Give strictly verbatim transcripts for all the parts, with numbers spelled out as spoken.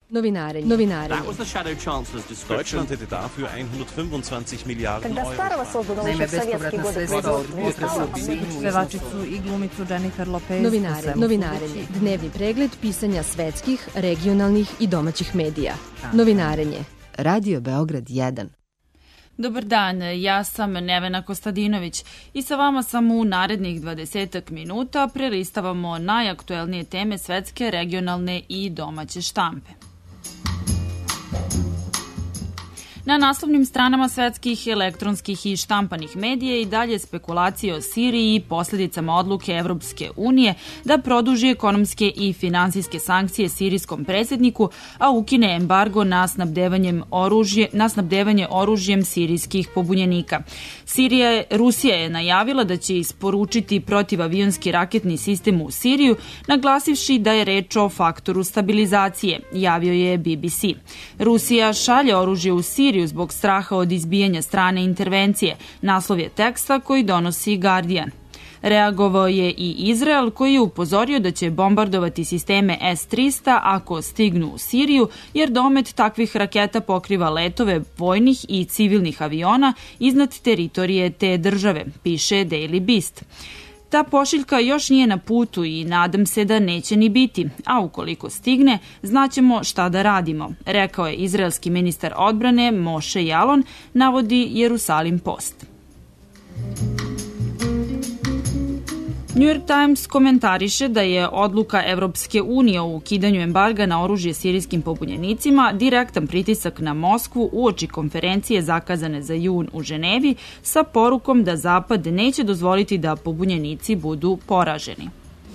Novinarenje. Novinarenje. Deutschland hätte dafür hundertfünfundzwanzig Milliarden Euro. Naime, bespovratna sredstva od pevačicu i glumicu Jennifer Lopez. Novinarenje. Novinarenje. Dnevni pregled pisanja svetskih, regionalnih i domaćih medija. Novinarenje. Radio Beograd jedan. Dobar dan, ja sam Nevena Kostadinović i sa vama sam u narednih dvadesetak minuta prelistavamo najaktuelnije teme svetske, regionalne i domaće štampe. Na naslovnim stranama svetskih elektronskih i štampanih medija i dalje spekulacije o Siriji i posljedicama odluke Evropske unije da produži ekonomske i finansijske sankcije sirijskom predsjedniku, a ukine embargo na, snabdevanjem oružje, na snabdevanje oružjem sirijskih pobunjenika. Sirija, Rusija je najavila da će isporučiti protivavionski raketni sistem u Siriju, naglasivši da je reč o faktoru stabilizacije, javio je B B C. Rusija šalje oružje u Siriju zbog straha od izbijanja strane intervencije, naslov je teksta koji donosi Guardian. Reagovao je i Izrael koji je upozorio da će bombardovati sisteme S trista ako stignu u Siriju, jer domet takvih raketa pokriva letove vojnih i civilnih aviona iznad teritorije te države, piše Daily Beast. Ta pošiljka još nije na putu i nadam se da neće ni biti, a ukoliko stigne, znaćemo šta da radimo, rekao je izraelski ministar odbrane Moshe Yaalon, navodi Jerusalim Post. New York Times komentariše da je odluka Evropske unije o ukidanju embarga na oružje sirijskim pobunjenicima direktan pritisak na Moskvu uoči konferencije zakazane za jun u Ženevi sa porukom da Zapad neće dozvoliti da pobunjenici budu poraženi.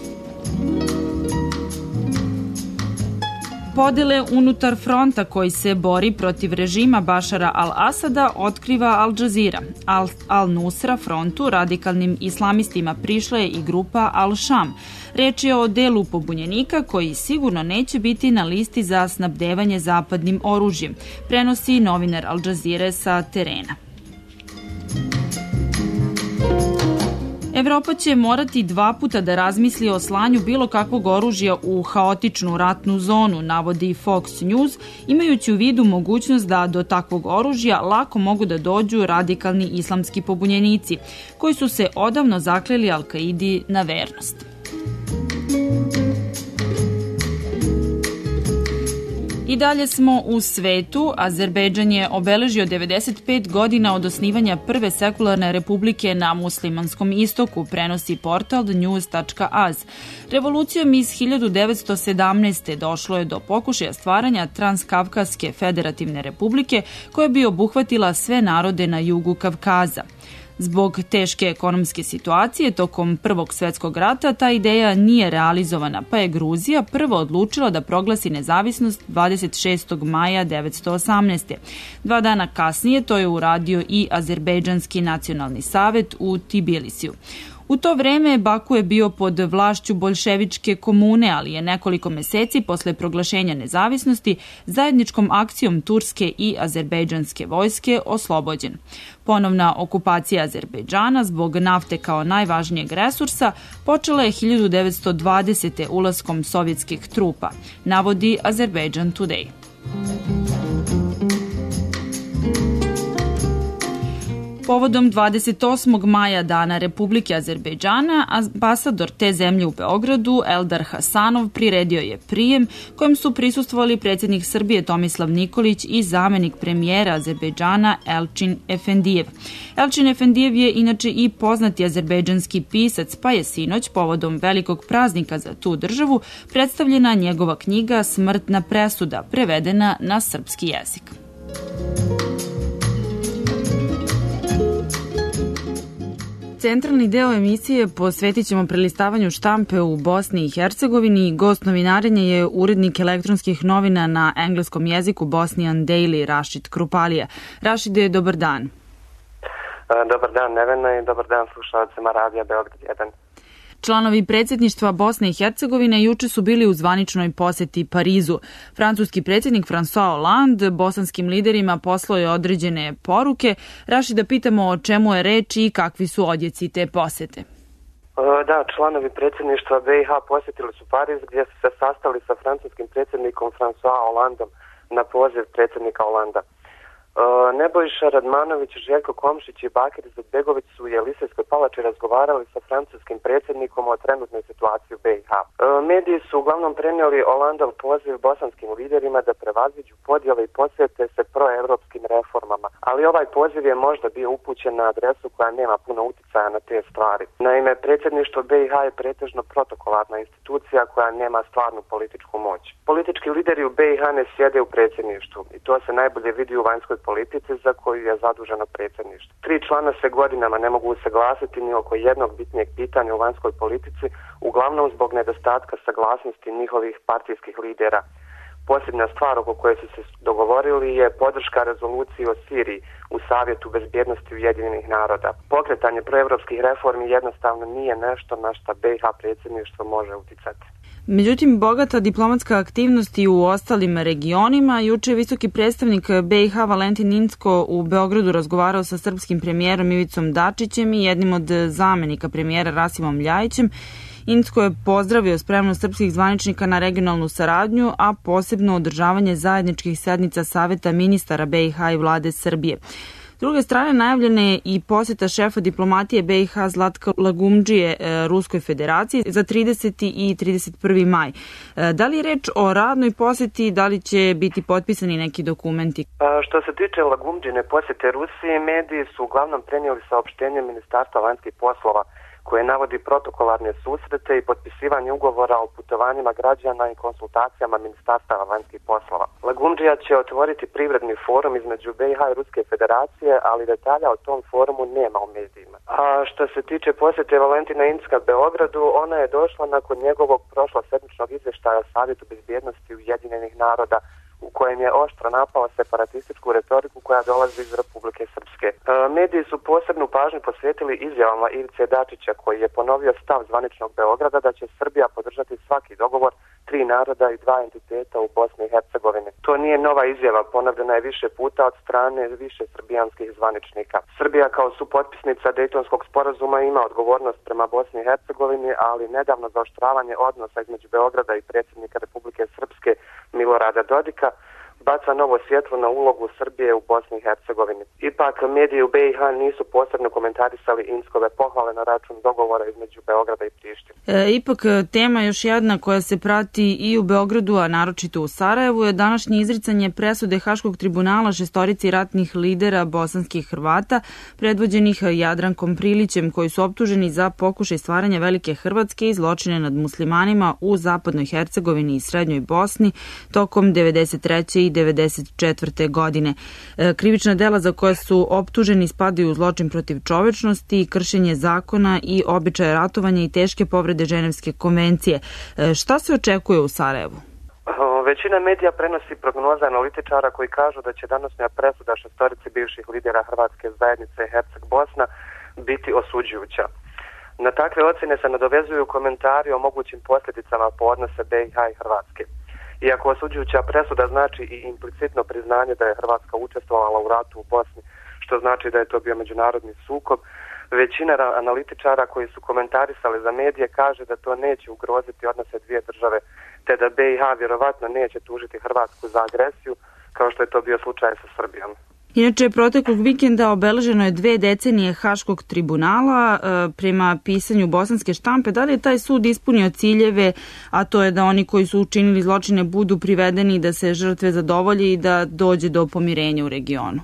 Podele unutar fronta koji se bori protiv režima Bašara al-Asada otkriva Al Jazeera. Al- Al-Nusra frontu radikalnim islamistima prišla je i grupa Al-Sham. Reč je o delu pobunjenika koji sigurno neće biti na listi za snabdevanje zapadnim oružjem, prenosi novinar Al Jazeere sa terena. Evropa će morati dva puta da razmisli o slanju bilo kakvog oružja u haotičnu ratnu zonu, navodi Fox News, imajući u vidu mogućnost da do takvog oružja lako mogu da dođu radikalni islamski pobunjenici, koji su se odavno zakleli Al-Kaidi na vernost. I dalje smo u svetu. Azerbejdžan je obeležio devedeset pet godina od osnivanja prve sekularne republike na muslimanskom istoku, prenosi portal the news tačka a z. Revolucijom iz hiljadu devetsto sedamnaeste. došlo je do pokušaja stvaranja Transkavkaske federativne republike koja bi obuhvatila sve narode na jugu Kavkaza. Zbog teške ekonomske situacije tokom Prvog svetskog rata ta ideja nije realizovana, pa je Gruzija prvo odlučila da proglasi nezavisnost dvadeset šestog maja devetsto osamnaeste. Dva dana kasnije to je uradio i Azerbejdžanski nacionalni savet u Tbilisiju. U to vreme Baku je bio pod vlašću boljševičke komune, ali je nekoliko meseci posle proglašenja nezavisnosti zajedničkom akcijom turske i azerbejdžanske vojske oslobođen. Ponovna okupacija Azerbejdžana zbog nafte kao najvažnijeg resursa počela je hiljadu devetsto dvadesete. ulaskom sovjetskih trupa, navodi Azerbaijan Today. Povodom dvadeset osmog maja, Dana Republike Azerbejdžana, ambasador te zemlje u Beogradu, Eldar Hasanov, priredio je prijem kojem su prisustvovali predsjednik Srbije Tomislav Nikolić i zamenik premijera Azerbejdžana Elčin Efendijev. Elčin Efendijev je inače i poznati azerbejdžanski pisac, pa je sinoć, povodom velikog praznika za tu državu, predstavljena njegova knjiga Smrtna presuda, prevedena na srpski jezik. Centralni deo emisije posvetit ćemo prelistavanju štampe u Bosni i Hercegovini. Gost novinarenja je urednik elektronskih novina na engleskom jeziku Bosnian Daily, Rašid Krupalija. Rašide, dobar dan. Dobar dan, Nevena, i dobar dan slušalcima Radija Beograd jedan. Članovi predsjedništva Bosne i Hercegovine juče su bili u zvaničnoj poseti Parizu. Francuski predsjednik François Hollande bosanskim liderima poslao je određene poruke. Raši, da pitamo o čemu je reč i kakvi su odjeci te posete. Da, članovi predsjedništva B i H posjetili su Pariz gdje su se sastali sa francuskim predsjednikom François Hollandom na poziv predsjednika Hollanda. Nebojša Radmanović, Željko Komšić i Bakir Izetbegović su u Jelisejskoj palači razgovarali sa francuskim predsjednikom o trenutnoj situaciji u B i H. Mediji su uglavnom prenijeli Hollandov poziv bosanskim liderima da prevaziđu podjele i posvete se proevropskim reformama, ali ovaj poziv je možda bio upućen na adresu koja nema puno utjecaja na te stvari. Naime, predsjedništvo B i H je pretežno protokolarna institucija koja nema stvarnu političku moć. Politički lideri u B i H ne sjede u predsjedništvu i to se najbolje vidi u vanjskoj politici za koju je zaduženo predsjedništvo. Tri člana se godinama ne mogu usaglasiti ni oko jednog bitnijeg pitanja u vanjskoj politici, uglavnom zbog nedostatka saglasnosti njihovih partijskih lidera. Posljednja stvar oko koje su se dogovorili je podrška rezoluciji o Siriji u Savjetu bezbjednosti Ujedinjenih naroda. Pokretanje proevropskih reformi jednostavno nije nešto na što B i H predsjedništvo može uticati. Međutim, bogata diplomatska aktivnost i u ostalim regionima. Juče je visoki predstavnik B i H Valentin Incko u Beogradu razgovarao sa srpskim premijerom Ivicom Dačićem i jednim od zamenika premijera Rasimom Ljajićem. Incko je pozdravio spremnost srpskih zvaničnika na regionalnu saradnju, a posebno održavanje zajedničkih sednica Saveta ministara B i H i vlade Srbije. S druge strane, najavljena je i posjeta šefa diplomatije B i H Zlatka Lagumdžije Ruskoj federaciji za trideseti i trideset prvi maj. Da li je reč o radnoj posjeti, da li će biti potpisani neki dokumenti? A, što se tiče Lagumdžine posjete Rusiji, mediji su uglavnom prenijeli saopštenje Ministarstva vanjskih poslova koje navodi protokolarne susrete i potpisivanje ugovora o putovanjima građana i konsultacijama Ministarstava vanjskih poslova. Lagumdžija će otvoriti privredni forum između B i H i Ruske federacije, ali detalja o tom forumu nema u medijima. A što se tiče posjete Valentina Incka Beogradu, ona je došla nakon njegovog prošlosedmičnog izvještaja o Savjetu bezbjednosti Ujedinjenih naroda, u kojem je oštro napao separatističku retoriku koja dolazi iz Republike Srpske. E, mediji su posebnu pažnju posvetili izjavama Ivice Dačića, koji je ponovio stav zvaničnog Beograda da će Srbija podržati svaki dogovor tri naroda i dva entiteta u Bosni i Hercegovini. To nije nova izjava, ponavljena je više puta od strane više srbijanskih zvaničnika. Srbija kao supotpisnica Dejtonskog sporazuma ima odgovornost prema Bosni i Hercegovini, ali nedavno zaoštravanje odnosa između Beograda i predsjednika Republike Srpske Milorada Dodika baca novo svjetlo na ulogu Srbije u Bosni i Hercegovini. Ipak, mediji u B i H nisu posebno komentarisali Inckove pohvale na račun dogovora između Beograda i Prištine. E, ipak, tema još jedna koja se prati i u Beogradu, a naročito u Sarajevu, je današnje izricanje presude Haškog tribunala šestorici ratnih lidera bosanskih Hrvata, predvođenih Jadrankom Prilićem, koji su optuženi za pokušaj stvaranja Velike Hrvatske i zločine nad muslimanima u zapadnoj Hercegovini i srednjoj Bosni tokom devedeset treće i devedeset četvrte godine. Krivična dela za koje su optuženi spadaju u zločin protiv čovečnosti, kršenje zakona i običaje ratovanja i teške povrede Ženevske konvencije. Šta se očekuje u Sarajevu? Većina medija prenosi prognoze analitičara koji kažu da će današnja presuda šestorici bivših lidera Hrvatske zajednice Herceg Bosna biti osuđujuća. Na takve ocjene se nadovezuju komentari o mogućim posljedicama po odnose B i H i Hrvatske. Iako osuđujuća presuda znači i implicitno priznanje da je Hrvatska učestvovala u ratu u Bosni, što znači da je to bio međunarodni sukob, većina analitičara koji su komentarisali za medije kaže da to neće ugroziti odnose dvije države, te da B i H vjerovatno neće tužiti Hrvatsku za agresiju, kao što je to bio slučaj sa Srbijom. Inače, proteklog vikenda obeleženo je dve decenije Haškog tribunala. Prema pisanju bosanske štampe, da li je taj sud ispunio ciljeve, a to je da oni koji su učinili zločine budu privedeni, da se žrtve zadovolje i da dođe do pomirenja u regionu?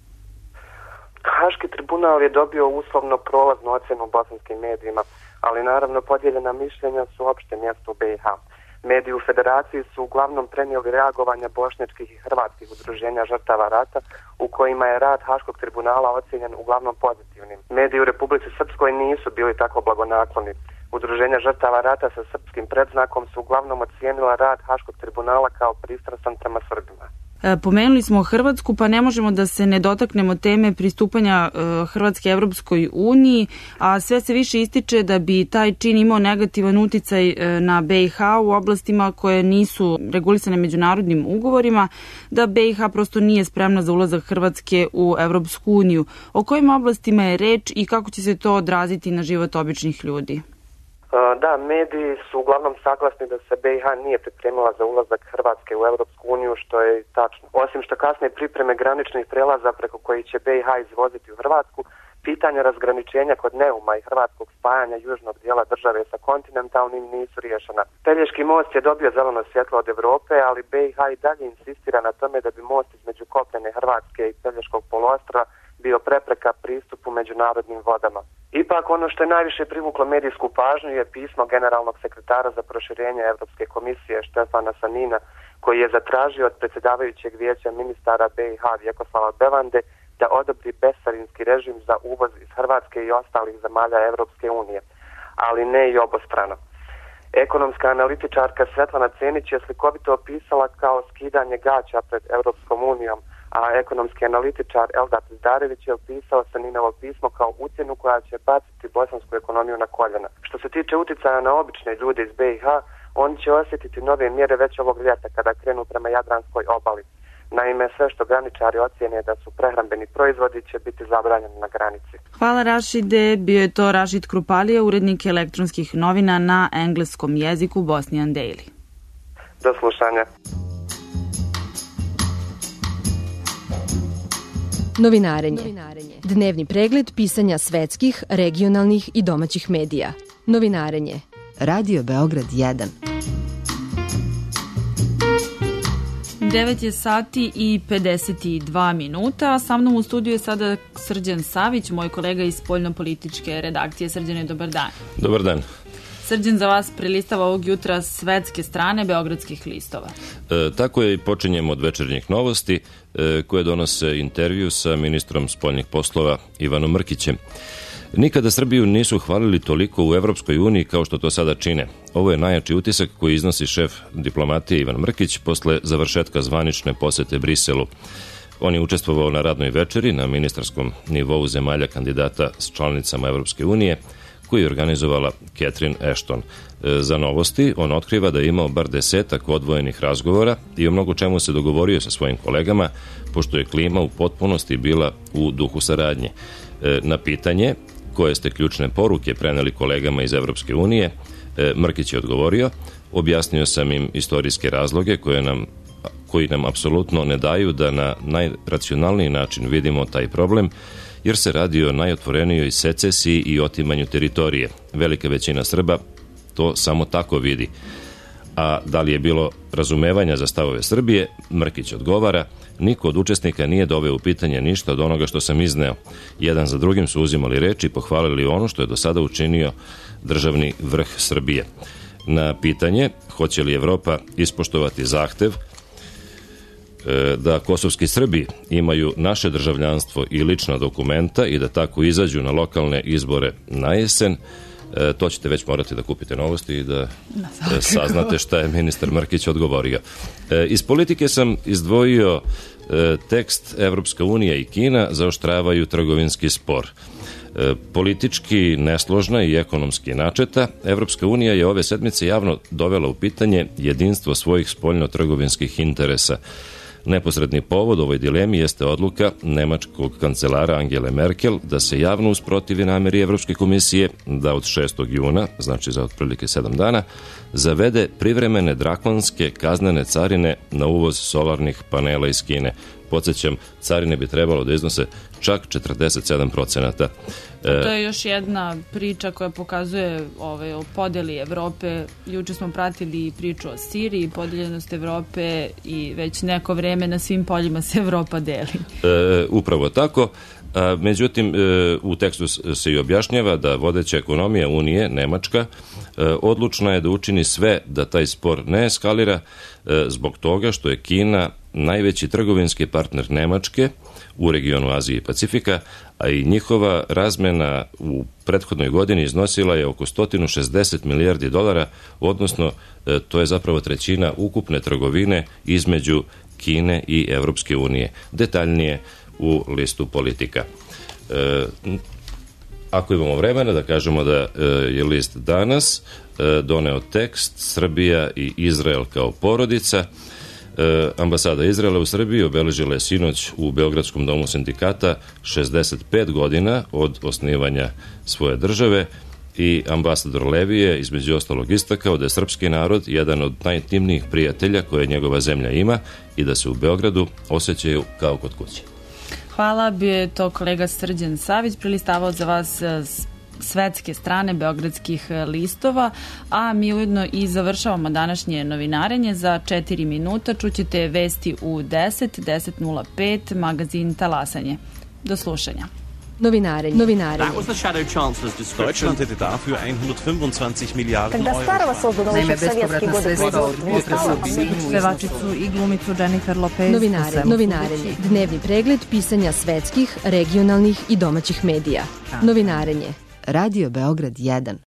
Haški tribunal je dobio uslovno prolaznu ocjenu u bosanskim medijima, ali naravno podijeljena mišljenja su opšte mjesto u B i H. Mediji u federaciji su uglavnom prenijeli reagovanja bošnjačkih i hrvatskih udruženja žrtava rata, u kojima je rad Haškog tribunala ocjenjen uglavnom pozitivnim. Mediji u Republici Srpskoj nisu bili tako blagonakloni. Udruženja žrtava rata sa srpskim predznakom su uglavnom ocijenila rad Haškog tribunala kao pristrasan prema Srbima. Pomenuli smo Hrvatsku, pa ne možemo da se ne dotaknemo teme pristupanja Hrvatske Evropskoj uniji, a sve se više ističe da bi taj čin imao negativan uticaj na B i H u oblastima koje nisu regulisane međunarodnim ugovorima, da B i H prosto nije spremna za ulazak Hrvatske u Evropsku uniju. O kojim oblastima je reč i kako će se to odraziti na život običnih ljudi? Da, mediji su uglavnom saglasni da se B i H nije pripremila za ulazak Hrvatske u Europsku uniju, što je tačno. Osim što kasnije pripreme graničnih prelaza preko koji će B i H izvoziti u Hrvatsku, pitanja razgraničenja kod Neuma i hrvatskog spajanja južnog dijela države sa kontinentalnim nisu riješena. Pelješki most je dobio zeleno svjetlo od Europe, ali B i H i dalje insistira na tome da bi most između kopnene Hrvatske i Pelješkog poluostrva bio prepreka pristupu međunarodnim vodama. Ipak ono što je najviše privuklo medijsku pažnju je pismo generalnog sekretara za proširenje Europske komisije Štefana Sanina, koji je zatražio od predsjedavajućeg vijeća ministara B i H Vjekoslava Bevande da odobri bescarinski režim za uvoz iz Hrvatske i ostalih zemalja Europske unije, ali ne i obostrano. Ekonomska analitičarka Svetlana Cenić je slikovito opisala kao skidanje gaća pred Europskom unijom, a ekonomski analitičar Eldar Zdarević je opisao Saninovo pismo kao ucjenu koja će baciti bosansku ekonomiju na koljena. Što se tiče uticaja na obične ljude iz B i H, oni će osjetiti nove mjere već ovog ljeta kada krenu prema Jadranskoj obali. Naime, sve što graničari ocjene da su prehrambeni proizvodi će biti zabranjeni na granici. Hvala Rašide, bio je to Rašid Krupalija, urednik elektronskih novina na engleskom jeziku Bosnian Daily. Do slušanja. Novinarenje. Dnevni pregled pisanja svetskih, regionalnih i domaćih medija. Novinarenje. Radio Beograd jedan. devet je sati i pedeset dva minuta. Sa mnom u studiju je sada Srđan Savić, moj kolega iz spoljnopolitičke redakcije. Srđane, dobar dan. Dobar dan. Srđan za vas prelistava ovog jutra svetske strane beogradskih listova. E, tako je i počinjemo od večernjih novosti e, koje donose intervju sa ministrom spoljnih poslova Ivanom Mrkićem. Nikada Srbiju nisu hvalili toliko u Evropskoj uniji kao što to sada čine. Ovo je najjači utisak koji iznosi šef diplomatije Ivan Mrkić posle završetka zvanične posete Briselu. On je učestvovao na radnoj večeri na ministarskom nivou zemalja kandidata s članicama Evropske unije, koju je organizovala Catherine Ashton. Za novosti on otkriva da je imao bar desetak odvojenih razgovora i o mnogo čemu se dogovorio sa svojim kolegama, pošto je klima u potpunosti bila u duhu saradnje. Na pitanje koje ste ključne poruke preneli kolegama iz Evropske unije, Mrkić je odgovorio: objasnio sam im istorijske razloge koje nam, koji nam apsolutno ne daju da na najracionalniji način vidimo taj problem, jer se radi o najotvorenijoj secesiji i otimanju teritorije. Velika većina Srba to samo tako vidi. A da li je bilo razumevanja za stavove Srbije, Mrkić odgovara: niko od učesnika nije doveo u pitanje ništa od onoga što sam izneo. Jedan za drugim su uzimali reči i pohvalili ono što je do sada učinio državni vrh Srbije. Na pitanje hoće li Evropa ispoštovati zahtev da kosovski Srbi imaju naše državljanstvo i lična dokumenta i da tako izađu na lokalne izbore na jesen, to ćete već morati da kupite novosti i da saznate šta je ministar Mrkić odgovorio. Iz politike sam izdvojio tekst Evropska unija i Kina zaoštravaju trgovinski spor. Politički nesložna i ekonomski načeta, Evropska unija je ove sedmice javno dovela u pitanje jedinstvo svojih spoljno-trgovinskih interesa. Neposredni povod ovoj dilemi jeste odluka nemačkog kancelara Angele Merkel da se javno usprotivi nameri Evropske komisije da od šestog juna, znači za otprilike sedam dana, zavede privremene drakonske kaznene carine na uvoz solarnih panela iz Kine. Podsjećam, carine bi trebalo da iznose čak četrdeset sedam procenata. To je još jedna priča koja pokazuje ove, o podeli Evrope. Juče smo pratili priču o Siriji, podeljenost Evrope i već neko vreme na svim poljima se Evropa deli. E, upravo tako. A, međutim, e, u tekstu se i objašnjava da vodeća ekonomija Unije, Nemačka, e, odlučna je da učini sve da taj spor ne eskalira e, zbog toga što je Kina najveći trgovinski partner Nemačke u regionu Azije i Pacifika, a i njihova razmena u prethodnoj godini iznosila je oko sto šezdeset milijardi dolara, odnosno e, to je zapravo trećina ukupne trgovine između Kine i Evropske unije. Detaljnije u listu politika. E, ako imamo vremena da kažemo da e, je list danas e, doneo tekst Srbija i Izrael kao porodica. E, ambasada Izraela u Srbiji obeležila je sinoć u Beogradskom domu sindikata šezdeset pet godina od osnivanja svoje države I ambasador Levije između ostalog istakao da je srpski narod jedan od najintimnijih prijatelja koje njegova zemlja ima i da se u Beogradu osjećaju kao kod kuće. Hvala, bio je to kolega Srđan Savić, prilistavao za vas svetske strane beogradskih listova, a mi ujedno i završavamo današnje novinarenje. Za četiri minuta čućete vesti u deset, deset nula pet, magazin Talasanje. Do slušanja. Novinarenje. Novinarenje. That was the shadow chancellor's description. Deutschland hätte dafür hundertfünfundzwanzig Milliarden Euro. Naime, bespovratna sredstva od budžeta Srbije. Pevačicu i glumicu Jennifer Lopez. Novinarenje. Novinarenje. Dnevni pregled pisanja svetskih, regionalnih i domaćih medija. Novinarenje. Radio Beograd jedan.